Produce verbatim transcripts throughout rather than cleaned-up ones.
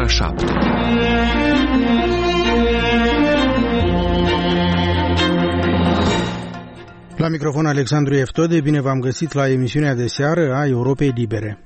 ora șapte. La microfon Alexandru Eftode, bine v-am găsit la emisiunea de seară a Europei Libere.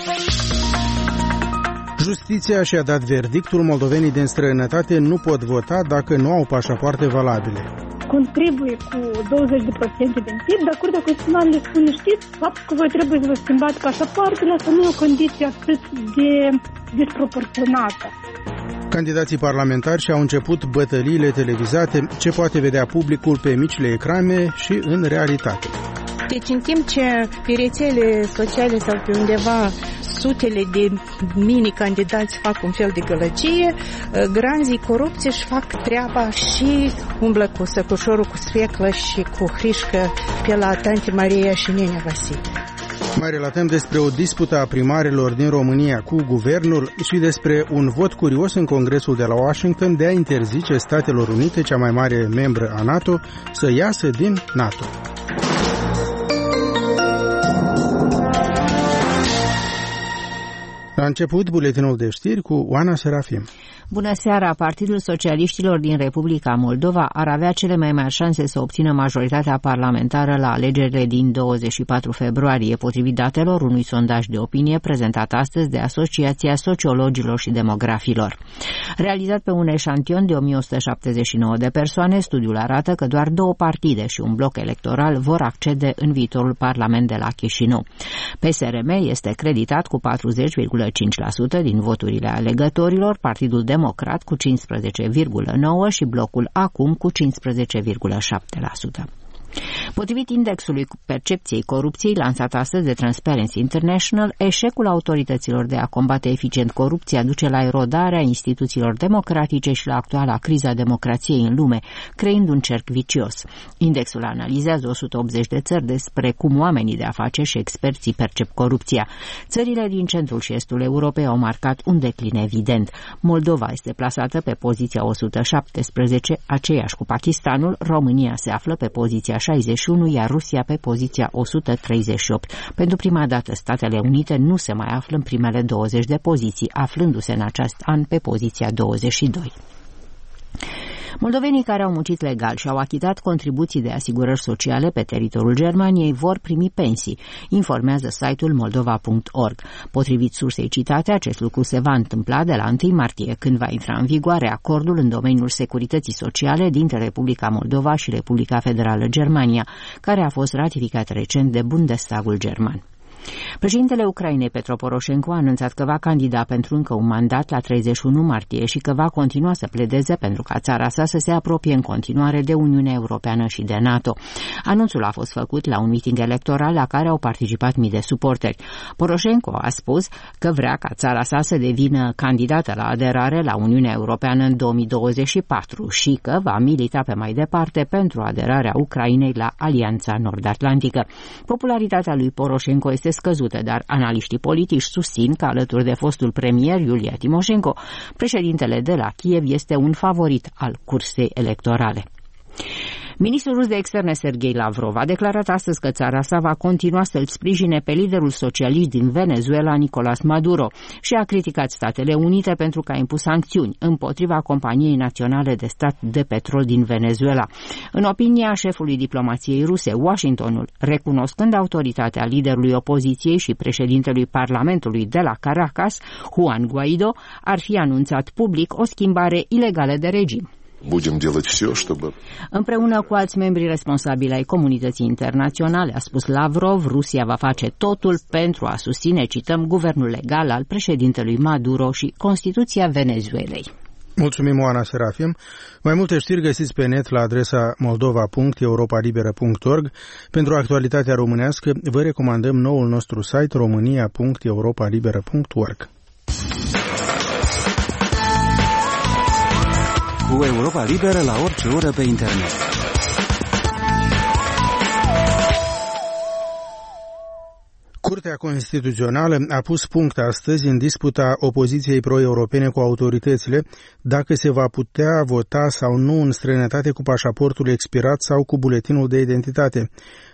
Justiția și-a dat verdictul, moldovenii din străinătate nu pot vota dacă nu au pașapoarte valabile. Contribuie cu douăzeci la sută din P I B, dar Curtea Constituțională le spune, știți, faptul că voi trebuie să vă schimbați pașapoartele, asta nu e o condiție atât de disproporționată. Candidații parlamentari și-au început bătăliile televizate, ce poate vedea publicul pe micile ecrane și în realitate. Deci în timp ce pe rețele sociale sau pe undeva sutele de mini-candidați fac un fel de gălăgie, granzii corupții își fac treaba și umblă cu săcușorul, cu sfeclă și cu hrișcă pe la Tante Maria și Nenea Vasile. Mai relatăm despre o dispută a primarilor din România cu guvernul și despre un vot curios în Congresul de la Washington de a interzice Statelor Unite, cea mai mare membră a NATO, să iasă din NATO. La început, buletinul de știri cu Oana Serafim. Bună seara! Partidul Socialiștilor din Republica Moldova ar avea cele mai mari șanse să obțină majoritatea parlamentară la alegerile din douăzeci și patru februarie, potrivit datelor unui sondaj de opinie prezentat astăzi de Asociația Sociologilor și Demografilor. Realizat pe un eșantion de o mie o sută șaptezeci și nouă de persoane, studiul arată că doar două partide și un bloc electoral vor accede în viitorul Parlament de la Chișinău. P S R M este creditat cu patruzeci virgulă cinci la sută din voturile alegătorilor, Partidul Democrat cu cincisprezece virgulă nouă la sută și blocul Acum cu cincisprezece virgulă șapte la sută. Potrivit indexului percepției corupției lansat astăzi de Transparency International, eșecul autorităților de a combate eficient corupția duce la erodarea instituțiilor democratice și la actuala criza democrației în lume, creând un cerc vicios. Indexul analizează o sută optzeci de țări despre cum oamenii de afaceri și experții percep corupția. Țările din centrul și estul Europei au marcat un declin evident. Moldova este plasată pe poziția o sută șaptesprezece, aceeași cu Pakistanul, România se află pe poziția șaizeci și unu, iar Rusia pe poziția o sută treizeci și opt. Pentru prima dată, Statele Unite nu se mai află în primele douăzeci de poziții, aflându-se în acest an pe poziția douăzeci și doi. Moldovenii care au muncit legal și au achitat contribuții de asigurări sociale pe teritoriul Germaniei vor primi pensii, informează site-ul moldova punct org. Potrivit sursei citate, acest lucru se va întâmpla de la întâi martie, când va intra în vigoare acordul în domeniul securității sociale dintre Republica Moldova și Republica Federală Germania, care a fost ratificat recent de Bundestagul german. Președintele Ucrainei, Petro Poroșenko, a anunțat că va candida pentru încă un mandat la treizeci și unu martie și că va continua să pledeze pentru ca țara sa să se apropie în continuare de Uniunea Europeană și de NATO. Anunțul a fost făcut la un miting electoral la care au participat mii de suporteri. Poroșenko a spus că vrea ca țara sa să devină candidată la aderare la Uniunea Europeană în două mii douăzeci și patru și că va milita pe mai departe pentru aderarea Ucrainei la Alianța Nord-Atlantică. Popularitatea lui Poroșenko este scăzută, dar analiștii politici susțin că alături de fostul premier Iulia Timoșenko, președintele de la Kiev este un favorit al cursei electorale. Ministrul rus de externe Sergei Lavrov a declarat astăzi că țara sa va continua să-l sprijine pe liderul socialist din Venezuela, Nicolás Maduro, și a criticat Statele Unite pentru că a impus sancțiuni împotriva companiei naționale de stat de petrol din Venezuela. În opinia șefului diplomației ruse, Washingtonul, recunoscând autoritatea liderului opoziției și președintelui Parlamentului de la Caracas, Juan Guaido, ar fi anunțat public o schimbare ilegală de regim. Împreună cu alți membri responsabili ai comunității internaționale, a spus Lavrov, Rusia va face totul pentru a susține, cităm, guvernul legal al președintelui Maduro și Constituția Venezuelei. Mulțumim, Oana Serafim. Mai multe știri găsiți pe net la adresa moldova punct europa liberă punct org. Pentru actualitatea românească, vă recomandăm noul nostru site românia punct europa liberă punct org. Cu Europa Liberă la orice oră pe internet. Curtea Constituțională a pus punct astăzi în disputa opoziției pro-europene cu autoritățile dacă se va putea vota sau nu în străinătate cu pașaportul expirat sau cu buletinul de identitate.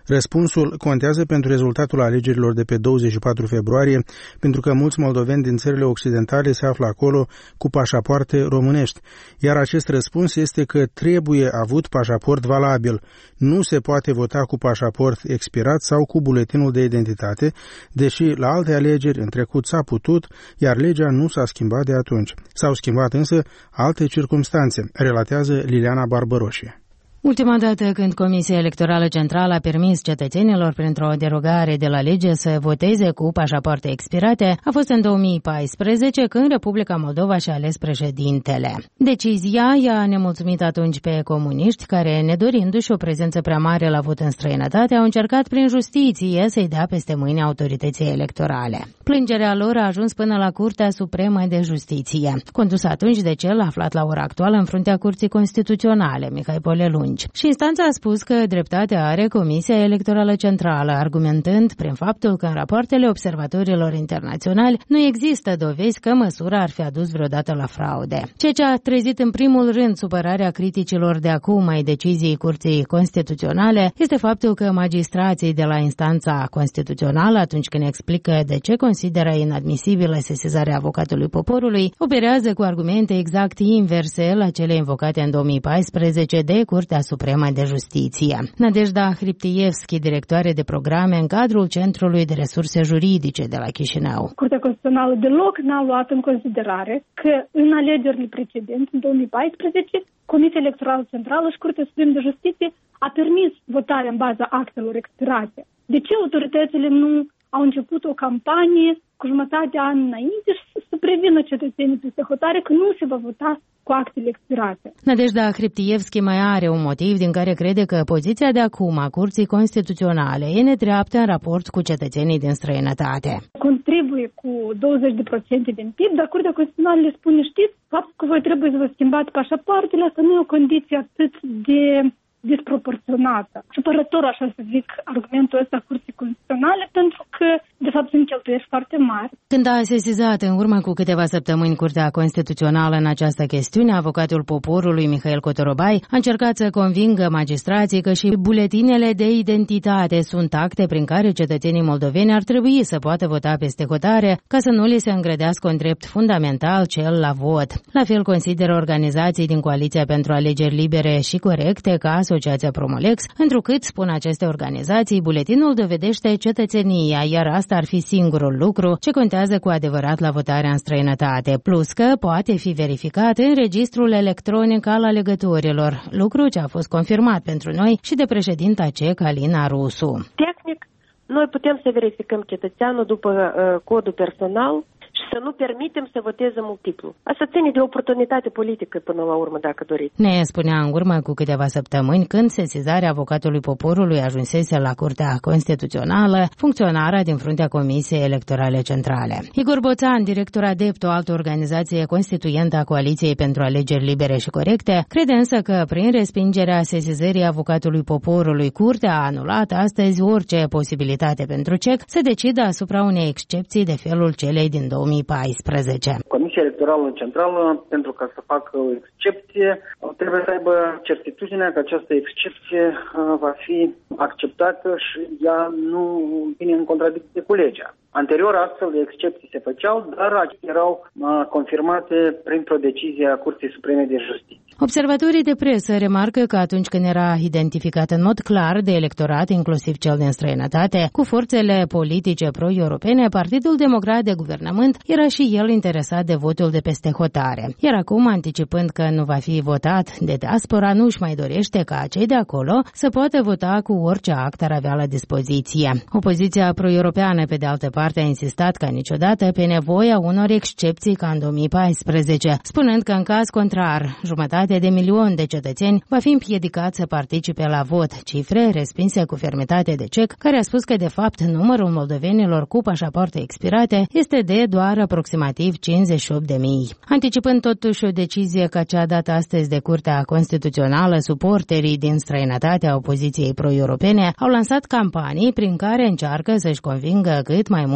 Răspunsul contează pentru rezultatul alegerilor de pe douăzeci și patru februarie, pentru că mulți moldoveni din țările occidentale se află acolo cu pașapoarte românești, iar acest răspuns este că trebuie avut pașaport valabil. Nu se poate vota cu pașaport expirat sau cu buletinul de identitate, deși la alte alegeri în trecut s-a putut, iar legea nu s-a schimbat de atunci. S-au schimbat însă alte circumstanțe, relatează Liliana Barbăroșie. Ultima dată când Comisia Electorală Centrală a permis cetățenilor printr-o derogare de la lege să voteze cu pașapoarte expirate a fost în două mii paisprezece, când Republica Moldova și-a ales președintele. Decizia i-a nemulțumit atunci pe comuniști, care, nedorindu-și o prezență prea mare la vot în străinătate, au încercat prin justiție să-i dea peste mâini autorității electorale. Plângerea lor a ajuns până la Curtea Supremă de Justiție, condusă atunci de cel aflat la ora actuală în fruntea Curții Constituționale, Mihai Polelungi. Și instanța a spus că dreptatea are Comisia Electorală Centrală, argumentând prin faptul că în rapoartele observatorilor internaționali nu există dovezi că măsura ar fi adus vreodată la fraude. Ceea ce a trezit în primul rând supărarea criticilor de acum ai deciziei Curții Constituționale este faptul că magistrații de la instanța constituțională, atunci când explică de ce consideră inadmisibilă sesizarea avocatului poporului, operează cu argumente exact inverse la cele invocate în două mii paisprezece de Curtea Supremă de Justiție. Nadejda Hriptievski, directoare de programe în cadrul Centrului de Resurse Juridice de la Chișinău. Curtea Constituțională deloc n-a luat în considerare că în alegerile precedente, în două mii paisprezece, Comisia Electorală Centrală și Curtea Supremă de Justiție a permis votarea în baza actelor expirate. De ce autoritățile nu au început o campanie cu jumătate de an înainte și să prevină cetățenii peste hotare că nu se va vota cu actele expirate? Nadejda Hriptievski mai are un motiv din care crede că poziția de acum a Curții Constituționale e nedreaptă în raport cu cetățenii din străinătate. Contribuie cu douăzeci la sută din P I B, dar Curtea Constituțională le spune, știți, faptul că voi trebuie să vă schimbați pașapoartele, asta nu e o condiție atât de disproporționată. Supărător, așa să zic, argumentul ăsta Curții Constituționale, pentru că, de fapt, sunt cheltuieli foarte mari. Când a sesizat în urmă cu câteva săptămâni Curtea Constituțională în această chestiune, avocatul poporului Mihail Cotorobai a încercat să convingă magistrații că și buletinele de identitate sunt acte prin care cetățenii moldoveni ar trebui să poată vota peste hotare, ca să nu li se îngrădească un drept fundamental, cel la vot. La fel consideră organizații din Coaliția pentru Alegeri Libere și Corecte, ca Asociația Promolex, întrucât, spun aceste organizații, buletinul dovedește cetățenia, iar asta ar fi singurul lucru ce contează cu adevărat la votarea în străinătate, plus că poate fi verificat în registrul electronic al alegătorilor, lucru ce a fost confirmat pentru noi și de președinta C E C, Alina Rusu. Tehnic, noi putem să verificăm cetățeanul după uh, codul personal și să nu permitem să voteze multiplu. Asta ține de oportunitate politică până la urmă, dacă doriți. Ne spunea în urmă cu câteva săptămâni, când sesizarea avocatului poporului ajunsese la Curtea Constituțională, funcționarea din fruntea Comisiei Electorale Centrale. Igor Boțan, director adept, o altă organizație constituentă a Coaliției pentru Alegeri Libere și Corecte, crede însă că prin respingerea sesizării avocatului poporului, Curtea a anulat astăzi orice posibilitate pentru C E C să decidă asupra unei excepții de felul celei din două mii paisprezece. Comisia Electorală Centrală, pentru ca să facă o excepție, trebuie să aibă certitudinea că această excepție va fi acceptată și ea nu vine în contradicție cu legea. Anterior, astfel de excepții se făceau, dar erau confirmate printr-o decizie a Curții Supreme de Justiție. Observatorii de presă remarcă că atunci când era identificat în mod clar de electorat, inclusiv cel din străinătate, cu forțele politice pro-europene, Partidul Democrat de Guvernământ era și el interesat de votul de peste hotare. Iar acum, anticipând că nu va fi votat de diaspora, nu își mai dorește ca cei de acolo să poată vota cu orice act ar avea la dispoziție. Opoziția pro-europeană, pe de altă parte, a insistat ca niciodată pe nevoia unor excepții ca în două mii paisprezece, spunând că în caz contrar, jumătate de milion de cetățeni va fi împiedicat să participe la vot, cifre respinse cu fermitate de C E C, care a spus că de fapt numărul moldovenilor cu pașapoarte expirate este de doar aproximativ cincizeci și opt de mii. Anticipând totuși o decizie ca cea dată astăzi de Curtea Constituțională, suporterii din străinătatea opoziției pro-europene au lansat campanii prin care încearcă să-și convingă cât mai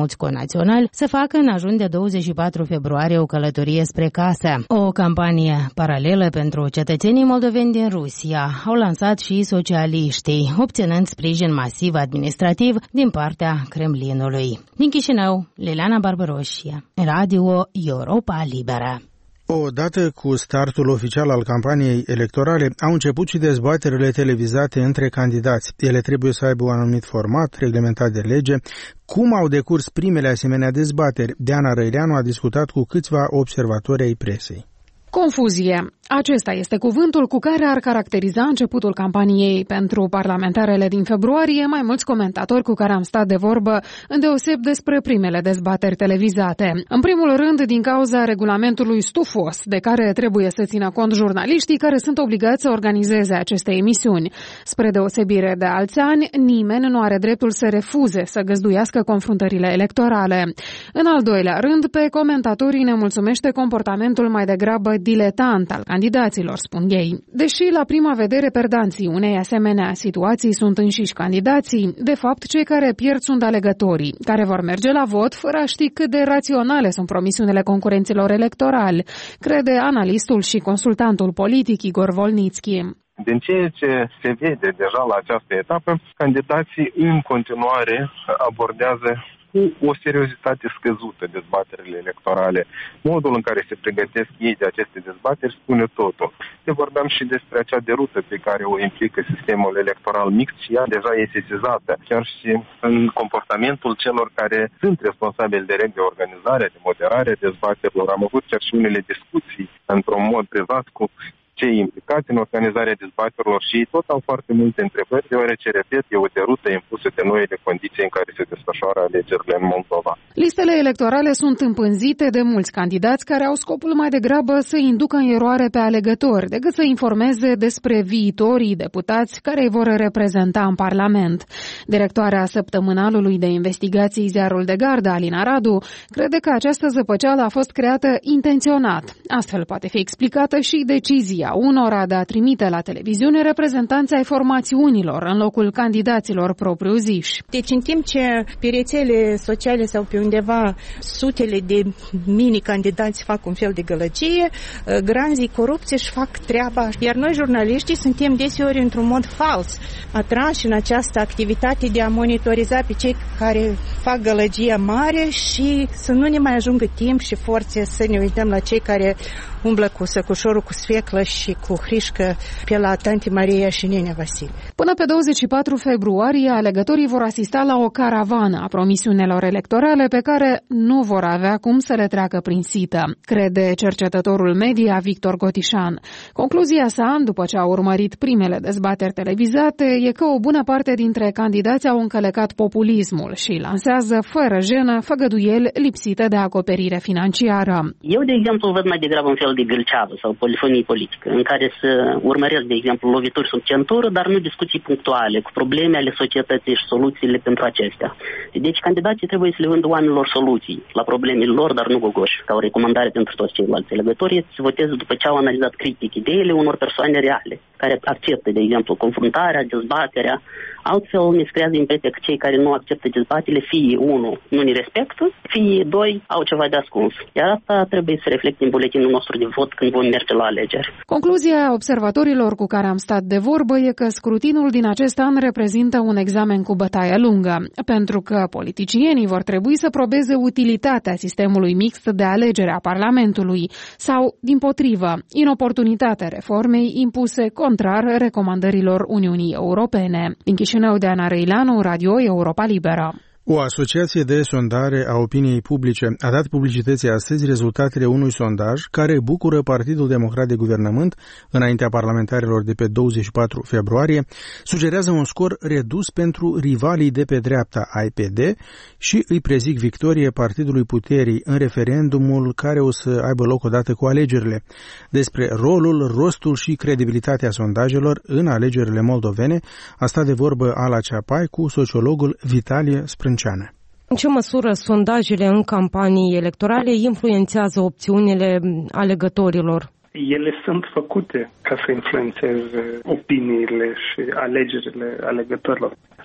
mulți conaționali să facă în ajun de douăzeci și patru februarie o călătorie spre casă. O campanie paralelă pentru cetățenii moldoveni din Rusia au lansat și socialiștii, obținând sprijin masiv administrativ din partea Kremlinului. Din Chișinău, Liliana Barbaroșia, Radio Europa Liberă. Odată cu startul oficial al campaniei electorale, au început și dezbaterile televizate între candidați. Ele trebuie să aibă un anumit format, reglementat de lege. Cum au decurs primele asemenea dezbateri? Diana Răileanu a discutat cu câțiva observatori ai presei. Confuzie. Acesta este cuvântul cu care ar caracteriza începutul campaniei pentru parlamentarele din februarie. Mai mulți comentatori cu care am stat de vorbă îndeoseb despre primele dezbateri televizate. În primul rând, din cauza regulamentului stufos, de care trebuie să țină cont jurnaliștii care sunt obligați să organizeze aceste emisiuni. Spre deosebire de alți ani, nimeni nu are dreptul să refuze să găzduiască confruntările electorale. În al doilea rând, pe comentatorii ne mulțumește comportamentul mai degrabă diletant al candidaților, spun ei. Deși la prima vedere perdanții unei asemenea situații sunt înșiși candidații, de fapt cei care pierd sunt alegătorii, care vor merge la vot fără a ști cât de raționale sunt promisiunile concurenților electorali, crede analistul și consultantul politic Igor Volnitski. Din ceea ce se vede deja la această etapă, candidații în continuare abordează cu o seriozitate scăzută dezbaterile electorale. Modul în care se pregătesc ei de aceste dezbateri spune totul. Se vorbeam și despre acea derută pe care o implică sistemul electoral mixt și ea deja e sesizată. Chiar și în comportamentul celor care sunt responsabili de de organizare, de moderare dezbaterilor. Am avut chiar și unele discuții într-un mod privat cu cei implicați în organizarea dezbaterilor și ei tot au foarte multe întrebări, deoarece, repet, e o derută impusă de noile condiții în care se desfășoară alegerile în Moldova. Listele electorale sunt împânzite de mulți candidați care au scopul mai degrabă să inducă în eroare pe alegători, decât să informeze despre viitorii deputați care îi vor reprezenta în Parlament. Directoarea săptămânalului de investigații Ziarul de Gardă, Alina Radu, crede că această zăpăceală a fost creată intenționat. Astfel poate fi explicată și decizia unora de a trimite la televiziune reprezentanții ai formațiunilor în locul candidaților propriu-ziși. Deci în timp ce pe rețele sociale sau pe undeva sutele de mini-candidați fac un fel de gălăgie, granzii corupți își fac treaba, iar noi jurnaliștii suntem deseori într-un mod fals atrași în această activitate de a monitoriza pe cei care fac gălăgie mare și să nu ne mai ajungă timp și forțe să ne uităm la cei care umblă cu săcușorul, cu sfeclă și cu hrișcă pe la Tanti Maria și Nenea Vasile. Până pe douăzeci și patru februarie, alegătorii vor asista la o caravană a promisiunilor electorale pe care nu vor avea cum să le treacă prin sită, crede cercetătorul media Victor Gotișan. Concluzia sa, după ce a urmărit primele dezbateri televizate, e că o bună parte dintre candidați au încălecat populismul și lansează fără jenă făgăduieli lipsite de acoperire financiară. Eu, de exemplu, văd mai degrabă un fel de gâlceavă sau polifonie politică, în care să urmăresc, de exemplu, lovituri sub centură, dar nu discuții punctuale cu probleme ale societății și soluțiile pentru acestea. Deci candidații trebuie să le vândă oamenilor soluții la problemele lor, dar nu gogoși, ca o recomandare pentru toți ceilalți alegători, să voteze după ce au analizat critic ideile unor persoane reale, care acceptă, de exemplu, confruntarea, dezbaterea. Altfel ne se creează impresia că cei care nu acceptă dezbatele, fie unul nu ne respectă, fie doi au ceva de ascuns. Iar asta trebuie să reflecte în buletinul nostru de vot când vom merge la alegeri. Concluzia observatorilor cu care am stat de vorbă e că scrutinul din acest an reprezintă un examen cu bătaie lungă, pentru că politicienii vor trebui să probeze utilitatea sistemului mixt de alegere a Parlamentului sau, dimpotrivă, inoportunitatea reformei impuse contrar recomandărilor Uniunii Europene. Din Chișinău, Diana Răileanu, Radio Europa Liberă. O asociație de sondare a opiniei publice a dat publicității astăzi rezultatele unui sondaj care bucură Partidul Democrat de Guvernământ înaintea parlamentarilor de pe douăzeci și patru februarie, sugerează un scor redus pentru rivalii de pe dreapta I P D și îi prezic victorie Partidului Puterii în referendumul care o să aibă loc odată cu alegerile. Despre rolul, rostul și credibilitatea sondajelor în alegerile moldovene a stat de vorbă Ala Ceapai cu sociologul Vitalie Sprânceană. În ce măsură sondajele în campanii electorale influențează opțiunile alegătorilor? Ele sunt făcute ca să influențeze opiniile și alegerile alegătorilor.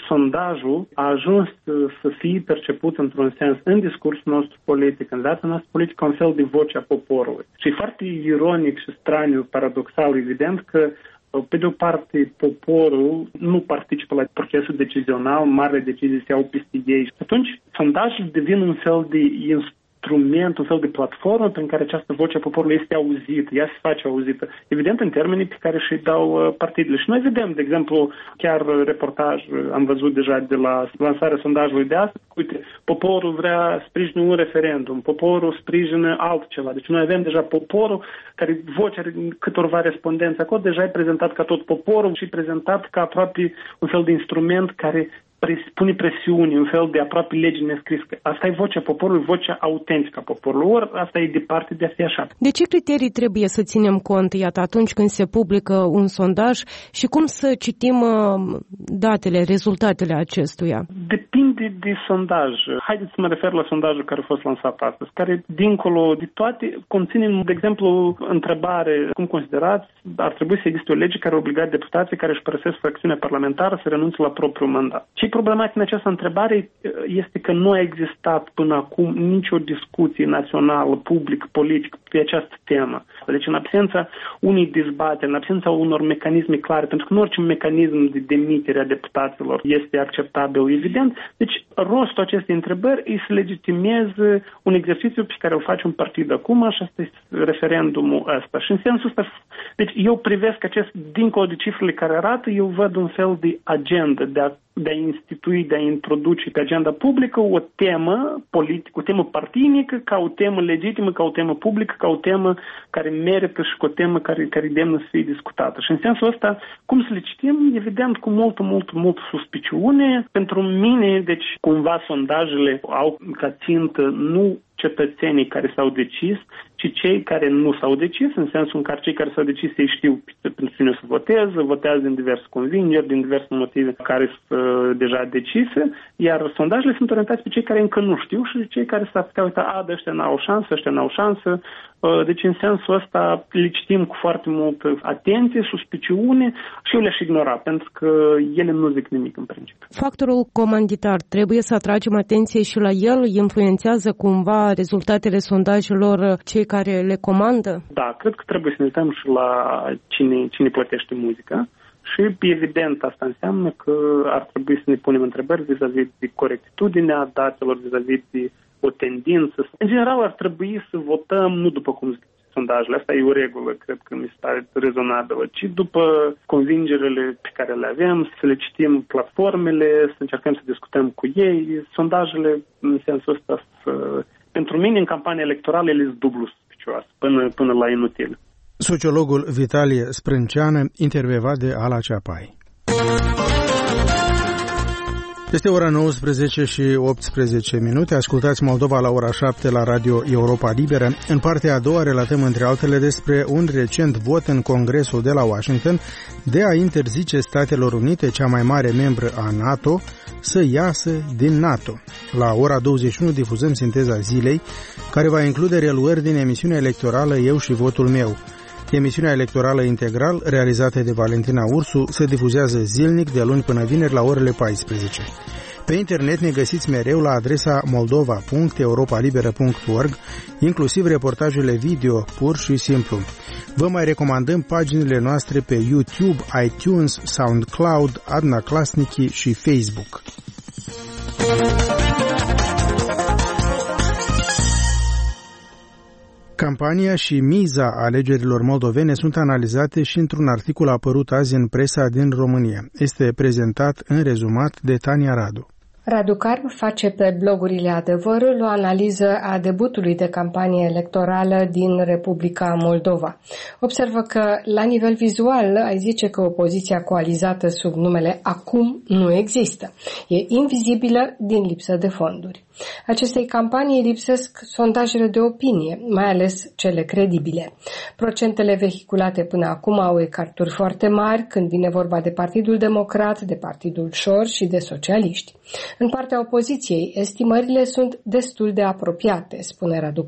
sondajul a ajuns să fie perceput într-un sens în discursul nostru politic, în viața noastră politică, un fel de voce a poporului. Și e foarte ironic și straniu, paradoxal, evident, că pe de o parte, poporul nu participă la procesul decizional, marile decizii se iau peste ei. Și atunci, sondajul devine un fel de instrument, un fel de platformă prin care această voce a poporului este auzită, ea se face auzită. Evident, în termenii pe care și-i dau partidele. Și noi vedem, de exemplu, chiar reportaj, am văzut deja de la lansarea sondajului de astăzi, uite, poporul vrea sprijină un referendum, poporul sprijină altceva. Deci noi avem deja poporul, care vocea câtorva respondenți acolo, deja e prezentat ca tot poporul și e prezentat ca aproape un fel de instrument care pune presiuni, un fel de aproape lege nescris. Asta e vocea poporului, vocea autentică a poporului. Ori asta e departe de a fi așa. De ce criterii trebuie să ținem cont, iată, atunci când se publică un sondaj și cum să citim datele, rezultatele acestuia? Depinde de sondaj. Haideți să mă refer la sondajul care a fost lansat astăzi, care, dincolo de toate, conține, de exemplu, întrebare, cum considerați, ar trebui să existe o lege care obliga deputații care își părăsesc fracțiunea parlamentară să renunțe la propriul mandat. Ce e problematic în această întrebare este că nu a existat până acum nicio discuție națională, public, politic pe această temă. Deci în absența unei dezbateri, în absența unor mecanisme clare, pentru că nu orice mecanism de demitere a deputaților este acceptabil, evident. Deci rostul acestei întrebări e să legitimeze un exercițiu pe care îl face un partid acum și asta este referendumul ăsta. Și în sensul ăsta, deci eu privesc acest, dincolo de cifrele care arată, eu văd un fel de agenda de a de a institui, de a introduce pe agenda publică o temă politică, o temă partinică, ca o temă legitimă, ca o temă publică, ca o temă care merită și ca o temă care, care demnă să fie discutată. Și în sensul ăsta, cum să le citim? Evident, cu multă, multă, multă suspiciune. Pentru mine, deci, cumva sondajele au ca țintă nu cetățenii care s-au decis, ci cei care nu s-au decis, în sensul în care cei care s-au decis ei știu pentru cine să voteze, votează din diverse convingeri, din diverse motive care sunt uh, deja decise, iar sondajele sunt orientați pe cei care încă nu știu și cei care s-ar putea uita, a, de ăștia n-au șansă, ăștia n-au șansă. Uh, deci în sensul ăsta le citim cu foarte multă atenție, suspiciune și eu le-aș ignora, pentru că ele nu zic nimic în principiu. Factorul comanditar, trebuie să atragem atenție și la el, influențează cumva rezultatele sondajelor cei care le comandă? Da, cred că trebuie să ne uităm și la cine, cine plătește muzica și evident asta înseamnă că ar trebui să ne punem întrebări vis-a-vis de corectitudinea datelor, vis-a-vis de o tendință. În general ar trebui să votăm nu după cum zic sondajele, asta e o regulă, cred că mi se pare rezonabilă, ci după convingerile pe care le avem, să le citim platformele, să încercăm să discutăm cu ei. Sondajele, în sensul ăsta, să... pentru mine, în campania electorală, ele sunt dublu suspicioase, până, până la inutil. Sociologul Vitalie Sprânceană, intervievat de Ala Ceapai. Este ora nouăsprezece și optsprezece minute. Ascultați Moldova la ora șapte la Radio Europa Liberă. În partea a doua relatăm între altele despre un recent vot în Congresul de la Washington de a interzice Statelor Unite, cea mai mare membră a NATO, să iasă din NATO. La ora douăzeci și unu difuzăm sinteza zilei, care va include reluări din emisiunea electorală Eu și votul meu. Emisiunea electorală integral, realizată de Valentina Ursu, se difuzează zilnic de luni până vineri la orele paisprezece. Pe internet ne găsiți mereu la adresa moldova punct europa liberă punct org, inclusiv reportajele video, pur și simplu. Vă mai recomandăm paginile noastre pe YouTube, iTunes, SoundCloud, Adna Klasniki și Facebook. Campania și miza alegerilor moldovene sunt analizate și într-un articol apărut azi în presa din România. Este prezentat în rezumat de Tania Radu. Radu Carm face pe blogurile Adevărul o analiză a debutului de campanie electorală din Republica Moldova. Observă că, la nivel vizual, ai zice că opoziția coalizată sub numele Acum nu există. E invizibilă din lipsă de fonduri. Acestei campanii lipsesc sondajele de opinie, mai ales cele credibile. Procentele vehiculate până acum au ecarturi foarte mari când vine vorba de Partidul Democrat, de Partidul Șor și de socialiști. În partea opoziției, estimările sunt destul de apropiate, spune Radu Carm.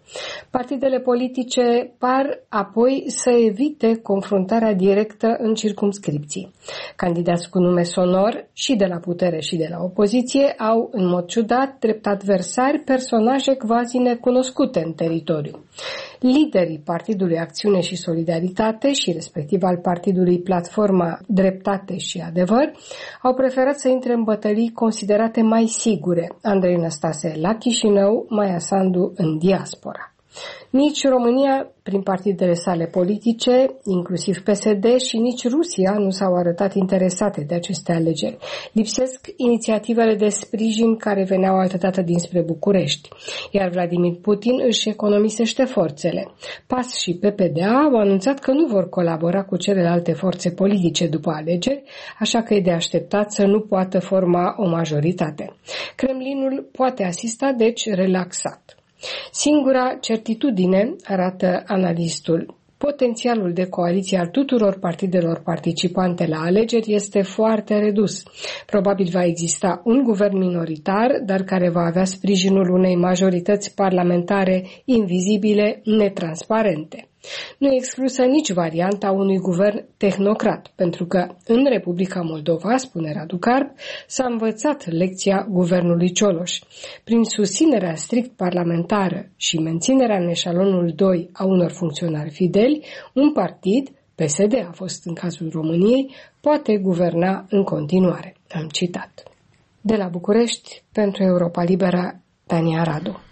Partidele politice par apoi să evite confruntarea directă în circumscripții. Candidați cu nume sonor și de la putere și de la opoziție au, în mod ciudat, drept adversari personaje quasi necunoscute în teritoriu. Liderii Partidului Acțiune și Solidaritate și respectiv al Partidului Platforma Dreptate și Adevăr au preferat să intre în bătălii considerate mai sigure, Andrei Năstase la Chișinău, Maia Sandu în diaspora. Nici România, prin partidele sale politice, inclusiv P S D, și nici Rusia nu s-au arătat interesate de aceste alegeri. Lipsesc inițiativele de sprijin care veneau altădată dinspre București, iar Vladimir Putin își economisește forțele. P A S și P P D A au anunțat că nu vor colabora cu celelalte forțe politice după alegeri, așa că e de așteptat să nu poată forma o majoritate. Kremlinul poate asista, deci, relaxat. Singura certitudine, arată analistul, potențialul de coaliție al tuturor partidelor participante la alegeri este foarte redus. Probabil va exista un guvern minoritar, dar care va avea sprijinul unei majorități parlamentare invizibile, netransparente. Nu e exclusă nici varianta unui guvern tehnocrat, pentru că în Republica Moldova, spune Radu Carp, s-a învățat lecția guvernului Cioloș. Prin susținerea strict parlamentară și menținerea în eșalonul doi a unor funcționari fideli, un partid, P S D a fost în cazul României, poate guverna în continuare. Am citat. De la București, pentru Europa Liberă, Tania Radu.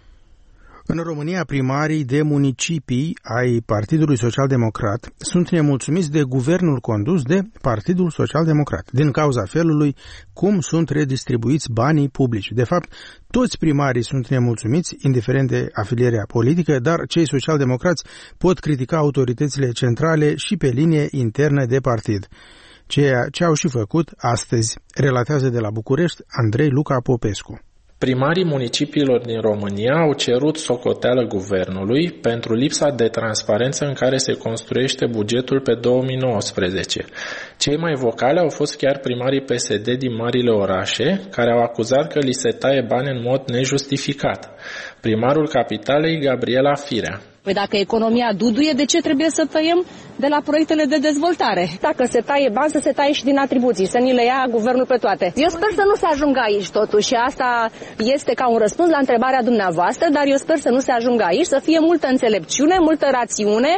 În România, primarii de municipii ai Partidului Social-Democrat sunt nemulțumiți de guvernul condus de Partidul Social-Democrat, din cauza felului cum sunt redistribuiți banii publici. De fapt, toți primarii sunt nemulțumiți, indiferent de afilierea politică, dar cei social-democrați pot critica autoritățile centrale și pe linie internă de partid. Ceea ce au și făcut astăzi, relatează de la București Andrei Luca Popescu. Primarii municipiilor din România au cerut socoteală guvernului pentru lipsa de transparență în care se construiește bugetul pe două mii nouăsprezece. Cei mai vocali au fost chiar primarii P S D din marile orașe, care au acuzat că li se taie bani în mod nejustificat. Primarul capitalei, Gabriela Firea. Păi dacă economia duduie, de ce trebuie să tăiem de la proiectele de dezvoltare? Dacă se taie bani, să se taie și din atribuții, să ni le ia guvernul pe toate. Eu sper să nu se ajungă aici totuși și asta este ca un răspuns la întrebarea dumneavoastră, dar eu sper să nu se ajungă aici, să fie multă înțelepciune, multă rațiune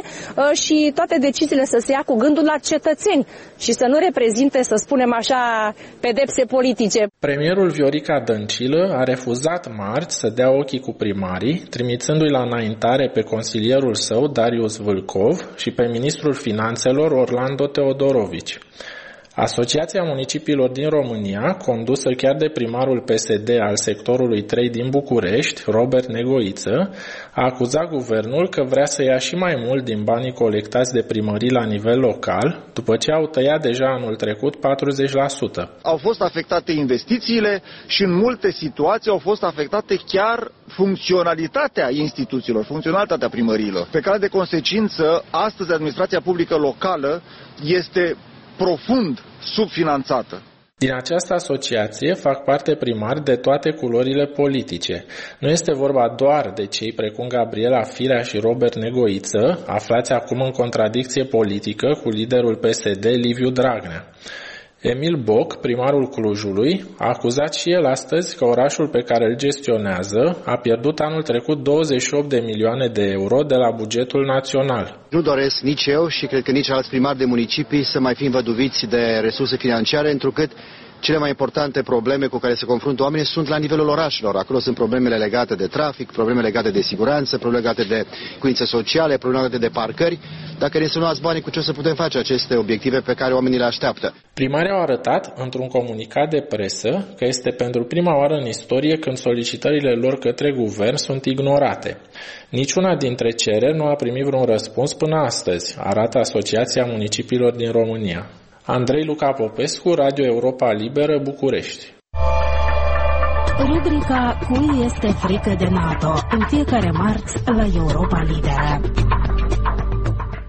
și toate deciziile să se ia cu gândul la cetățeni și să nu reprezinte, să spunem așa, pedepse politice. Premierul Viorica Dăncilă a refuzat marți să dea ochii cu primarii, trimițându-i la înaintare pe consilierul său, Darius Vâlcov, și pe ministrul Finanțelor, Orlando Teodorovici. Asociația Municipiilor din România, condusă chiar de primarul P S D al sectorului trei din București, Robert Negoiță, a acuzat guvernul că vrea să ia și mai mult din banii colectați de primării la nivel local, după ce au tăiat deja anul trecut patruzeci la sută. Au fost afectate investițiile și în multe situații au fost afectate chiar funcționalitatea instituțiilor, funcționalitatea primăriilor. Pe care de consecință, astăzi administrația publică locală este profund subfinanțată. Din această asociație fac parte primari de toate culorile politice. Nu este vorba doar de cei precum Gabriela Firea și Robert Negoiță, aflați acum în contradicție politică cu liderul P S D Liviu Dragnea. Emil Boc, primarul Clujului, a acuzat și el astăzi că orașul pe care îl gestionează a pierdut anul trecut douăzeci și opt de milioane de euro de la bugetul național. Nu doresc nici eu și cred că nici alți primari de municipii să mai fim învăduviți de resurse financiare, întrucât cele mai importante probleme cu care se confruntă oamenii sunt la nivelul orașelor. Acolo sunt problemele legate de trafic, probleme legate de siguranță, probleme legate de cuințe sociale, probleme legate de parcări. Dacă ne să luați banii, cu ce o să putem face aceste obiective pe care oamenii le așteaptă? Primarii au arătat într-un comunicat de presă că este pentru prima oară în istorie când solicitările lor către guvern sunt ignorate. Niciuna dintre cereri nu a primit vreun răspuns până astăzi, arată Asociația Municipiilor din România. Andrei Luca Popescu, Radio Europa Liberă, București. Rubrica Cui este frică de NATO, în fiecare marți la Europa Liberă.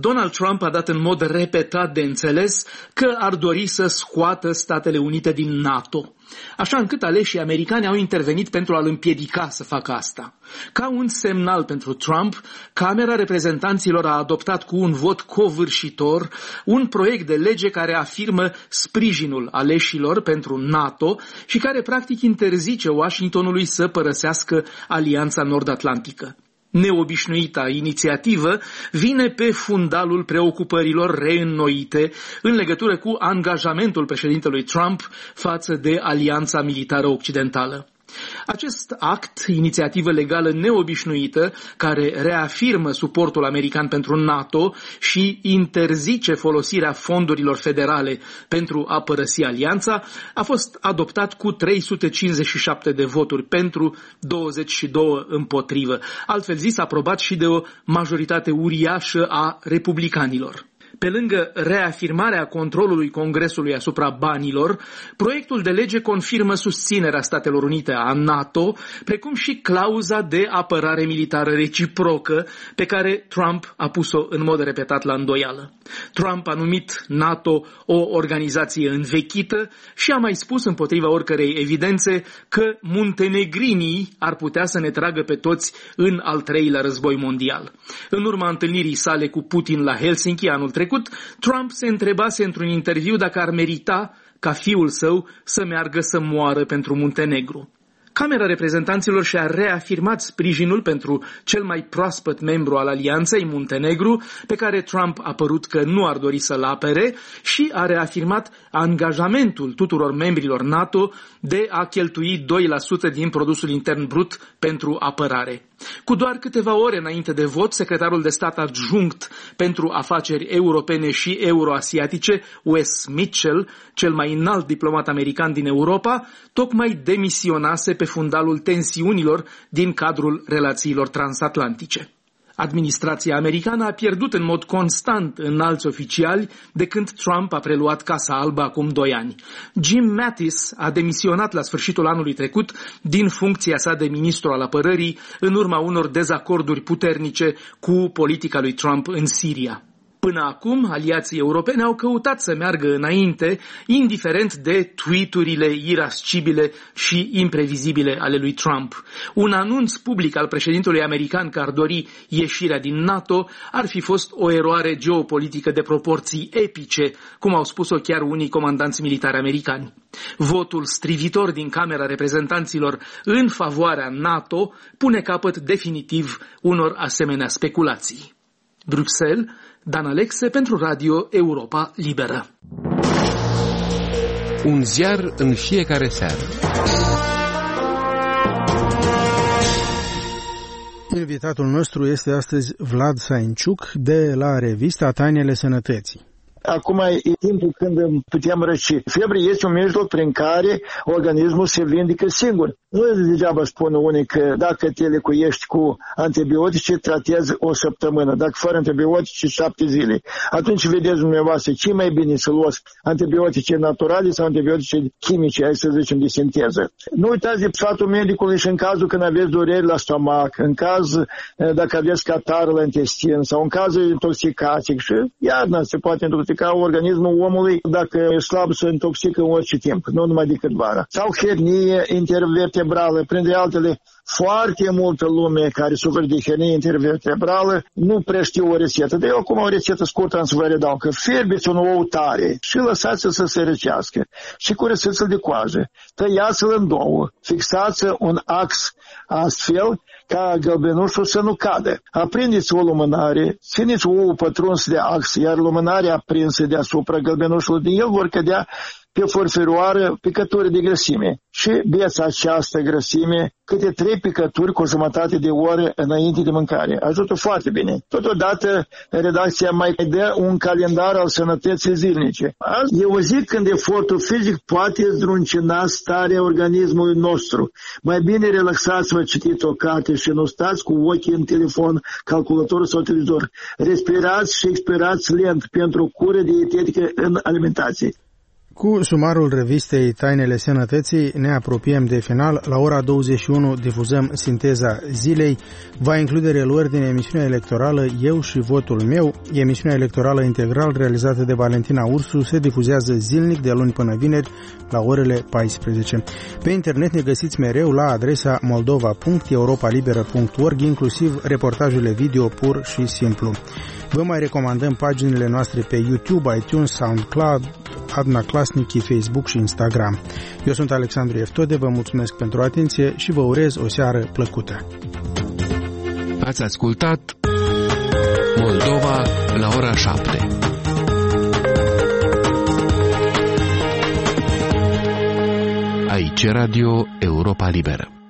Donald Trump a dat în mod repetat de înțeles că ar dori să scoată Statele Unite din NATO, așa încât aleșii americani au intervenit pentru a-l împiedica să facă asta. Ca un semnal pentru Trump, Camera Reprezentanților a adoptat cu un vot covârșitor un proiect de lege care afirmă sprijinul aleșilor pentru NATO și care practic interzice Washingtonului să părăsească Alianța Nord-Atlantică. Neobișnuita inițiativă vine pe fundalul preocupărilor reînnoite în legătură cu angajamentul președintelui Trump față de Alianța Militară Occidentală. Acest act, inițiativă legală neobișnuită, care reafirmă suportul american pentru NATO și interzice folosirea fondurilor federale pentru a părăsi alianța, a fost adoptat cu trei sute cincizeci și șapte de voturi pentru, douăzeci și doi împotrivă, altfel zis aprobat și de o majoritate uriașă a republicanilor. Pe lângă reafirmarea controlului Congresului asupra banilor, proiectul de lege confirmă susținerea Statelor Unite a NATO, precum și clauza de apărare militară reciprocă pe care Trump a pus-o în mod repetat la îndoială. Trump a numit NATO o organizație învechită și a mai spus împotriva oricărei evidențe că muntenegrinii ar putea să ne tragă pe toți în al treilea război mondial. În urma întâlnirii sale cu Putin la Helsinki anul trecut, Trump se întrebase într-un interviu dacă ar merita ca fiul său să meargă să moară pentru Muntenegru. Camera Reprezentanților și-a reafirmat sprijinul pentru cel mai proaspăt membru al alianței, Muntenegru, pe care Trump a părut că nu ar dori să-l apere, și a reafirmat angajamentul tuturor membrilor NATO de a cheltui doi la sută din produsul intern brut pentru apărare. Cu doar câteva ore înainte de vot, secretarul de stat adjunct pentru afaceri europene și euroasiatice, Wes Mitchell, cel mai înalt diplomat american din Europa, tocmai demisionase pe fundalul tensiunilor din cadrul relațiilor transatlantice. Administrația americană a pierdut în mod constant înalți oficiali de când Trump a preluat Casa Albă acum doi ani. Jim Mattis a demisionat la sfârșitul anului trecut din funcția sa de ministru al apărării în urma unor dezacorduri puternice cu politica lui Trump în Siria. Până acum, aliații europeni au căutat să meargă înainte, indiferent de tweet-urile irascibile și imprevizibile ale lui Trump. Un anunț public al președintelui american că ar dori ieșirea din NATO ar fi fost o eroare geopolitică de proporții epice, cum au spus-o chiar unii comandanți militari americani. Votul strivitor din Camera Reprezentanților în favoarea NATO pune capăt definitiv unor asemenea speculații. Bruxelles, Dan Alexe pentru Radio Europa Liberă. Un ziar în fiecare seară. Invitatul nostru este astăzi Vlad Sainciuc de la revista Tainele Sănătății. Acum e timpul când putem răci. Febra este un mijloc prin care organismul se vindecă singur. Nu degeaba spun unii că dacă te lecuiești cu antibiotice, tratezi o săptămână. Dacă fără antibiotice, șapte zile. Atunci vedeți dumneavoastră ce mai bine să luați antibiotice naturale sau antibiotice chimice, hai să zicem de sinteză. Nu uitați de sfatul medicului și în cazul când aveți dureri la stomac, în caz dacă aveți catară la intestin sau în cazul intoxicatic și iarna se poate intoxica organismul omului dacă e slab să intoxică în orice timp, nu numai decât vara. Sau hernie intervertebrală, printre altele, foarte multă lume care suferă de hernie intervertebrală nu prea știu o rețetă. Dar eu acum o rețetă scurtă am să vă redau, că fierbeți un ou tare și lăsați-l să se răcească și curățiți-l de coajă. Tăiați-l în două, fixați un ax astfel ca gălbenușul să nu cadă. Aprindeți o lumânare, țineți ouul pătruns de ax, iar lumânarea aprinsă deasupra gălbenușului din el vor cădea pe forferoară picături de grăsime și beți această grăsime câte trei picături cu o jumătate de oră înainte de mâncare. Ajută foarte bine. Totodată, redacția mai dă un calendar al sănătății zilnice. Azi e o zi când efortul fizic poate zdruncina starea organismului nostru. Mai bine relaxați-vă, citiți o carte și nu stați cu ochii în telefon, calculator sau televizor. Respirați și expirați lent pentru cură dietetică în alimentație. Cu sumarul revistei Tainele Sănătății ne apropiem de final. La ora douăzeci și unu difuzăm sinteza zilei. Va include reluări din emisiunea electorală Eu și votul meu. Emisiunea electorală integral realizată de Valentina Ursu se difuzează zilnic de luni până vineri la orele paisprezece. Pe internet ne găsiți mereu la adresa moldova punct europa liberă punct org, inclusiv reportajele video pur și simplu. Vă mai recomandăm paginile noastre pe YouTube, iTunes, SoundCloud, Adna Klasnici, Facebook și Instagram. Eu sunt Alexandru Eftode, vă mulțumesc pentru atenție și vă urez o seară plăcută. Ați ascultat Moldova la ora șapte. Aici Radio Europa Liberă.